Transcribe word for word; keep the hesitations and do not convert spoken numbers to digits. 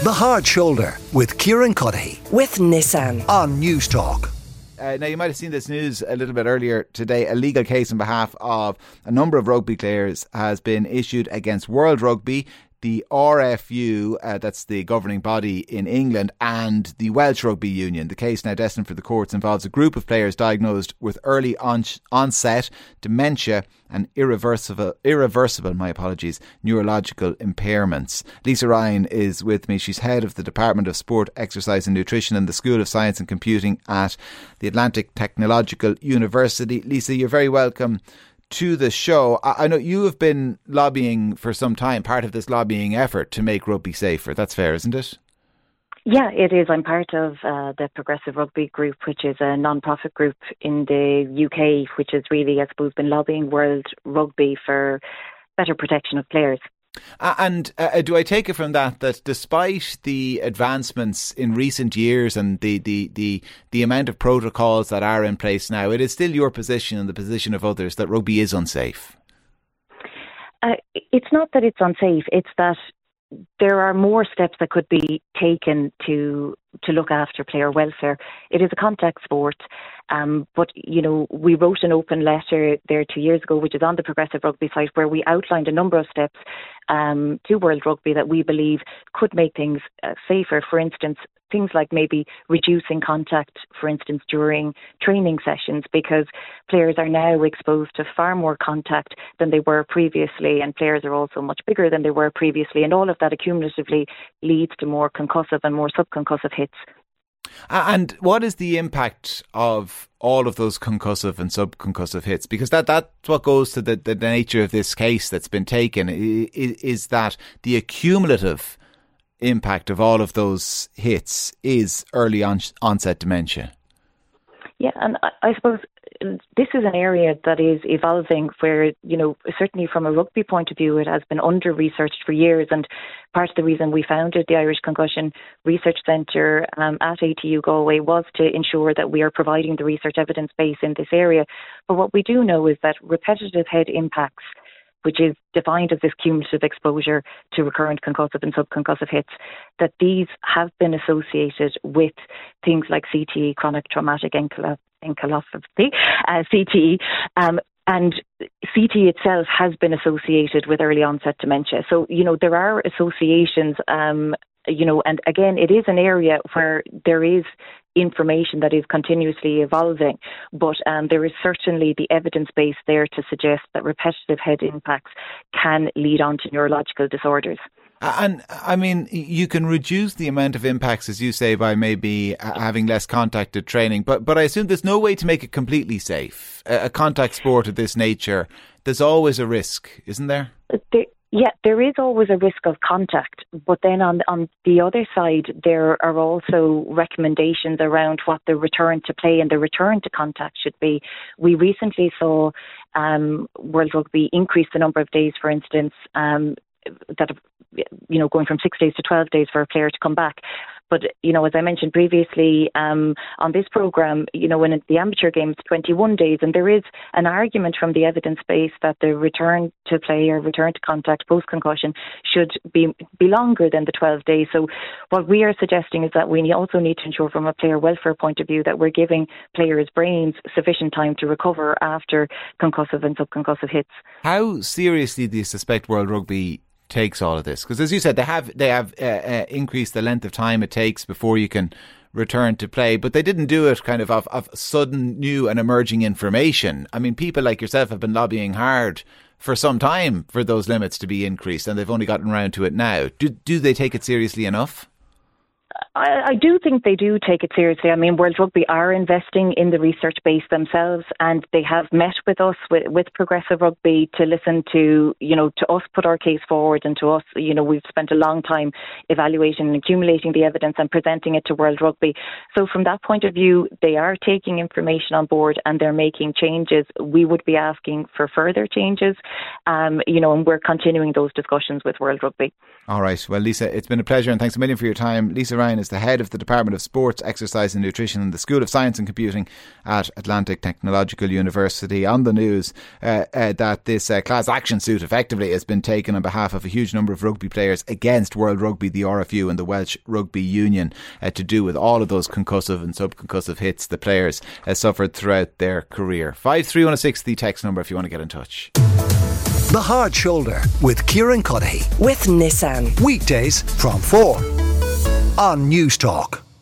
The Hard Shoulder with Kieran Cuddihy with Nissan on News Talk. Uh, now, you might have seen this news a little bit earlier today. A legal case on behalf of a number of rugby players has been issued against World Rugby, the R F U, uh, that's the governing body in England, and the Welsh Rugby Union. The case, now destined for the courts, involves a group of players diagnosed with early on- onset dementia and irreversible, irreversible, my apologies, neurological impairments. Lisa Ryan is with me. She's head of the Department of Sport, Exercise and Nutrition in the School of Science and Computing at the Atlantic Technological University. Lisa, you're very welcome to the show. I know you have been lobbying for some time, part of this lobbying effort to make rugby safer. That's fair, isn't it? Yeah, it is. I'm part of uh, the Progressive Rugby Group, which is a non-profit group in the U K, which has really, I suppose, been lobbying World Rugby for better protection of players. Uh, and uh, do I take it from that that despite the advancements in recent years and the, the, the, the amount of protocols that are in place now, it is still your position and the position of others that rugby is unsafe? Uh, it's not that it's unsafe, it's that there are more steps that could be taken to to look after player welfare. It is a contact sport, um, but, you know, we wrote an open letter there two years ago, which is on the Progressive Rugby site, where we outlined a number of steps um, to World Rugby that we believe could make things uh, safer. For instance, things like maybe reducing contact, for instance, during training sessions, because players are now exposed to far more contact than they were previously, and players are also much bigger than they were previously, and all of that accumulatively leads to more concussive and more subconcussive hits. And what is the impact of all of those concussive and subconcussive hits? Because that that's what goes to the, the nature of this case that's been taken, is, is that the accumulative impact of all of those hits is early on, onset dementia. Yeah, and I, I suppose this is an area that is evolving where, you know, certainly from a rugby point of view, it has been under-researched for years. And part of the reason we founded the Irish Concussion Research Centre um, at A T U Galway was to ensure that we are providing the research evidence base in this area. But what we do know is that repetitive head impacts, which is defined as this cumulative exposure to recurrent concussive and subconcussive hits, that these have been associated with things like C T E, chronic traumatic encephalopathy, encephalopathy uh, C T E, um, and C T E itself has been associated with early onset dementia. So, you know, there are associations, um, you know, and again, it is an area where there is information that is continuously evolving, but um, there is certainly the evidence base there to suggest that repetitive head impacts can lead on to neurological disorders. And I mean, you can reduce the amount of impacts, as you say, by maybe having less contact at training, but but I assume there's no way to make it completely safe. A contact sport of this nature, there's always a risk, isn't there? There Yeah, there is always a risk of contact, but then on on the other side, there are also recommendations around what the return to play and the return to contact should be. We recently saw um, World Rugby increase the number of days, for instance, um, that you know going from six days to twelve days for a player to come back. But, you know, as I mentioned previously, um, on this programme, you know, when the amateur game is twenty-one days, and there is an argument from the evidence base that the return to play or return to contact post-concussion should be, be longer than the twelve days. So what we are suggesting is that we also need to ensure from a player welfare point of view that we're giving players' brains sufficient time to recover after concussive and subconcussive hits. How seriously do you suspect World Rugby takes all of this? Because as you said, they have they have uh, uh, increased the length of time it takes before you can return to play, but they didn't do it kind of of, of sudden new and emerging information. I mean, people like yourself have been lobbying hard for some time for those limits to be increased, and they've only gotten around to it now. Do do they take it seriously enough? I, I do think they do take it seriously. I mean, World Rugby are investing in the research base themselves, and they have met with us, with, with Progressive Rugby, to listen to, you know, to us put our case forward, and to us, you know, we've spent a long time evaluating and accumulating the evidence and presenting it to World Rugby. So from that point of view, they are taking information on board and they're making changes. We would be asking for further changes, um, you know, and we're continuing those discussions with World Rugby. All right. Well, Lisa, it's been a pleasure, and thanks a million for your time. Lisa Ryan is is the head of the Department of Sports, Exercise and Nutrition in the School of Science and Computing at Atlantic Technological University, on the news uh, uh, that this uh, class action suit effectively has been taken on behalf of a huge number of rugby players against World Rugby, the R F U and the Welsh Rugby Union, uh, to do with all of those concussive and subconcussive hits the players uh, suffered throughout their career. five three one six, the text number if you want to get in touch. The Hard Shoulder with Kieran Cuddihy. With Nissan. Weekdays from four on News Talk.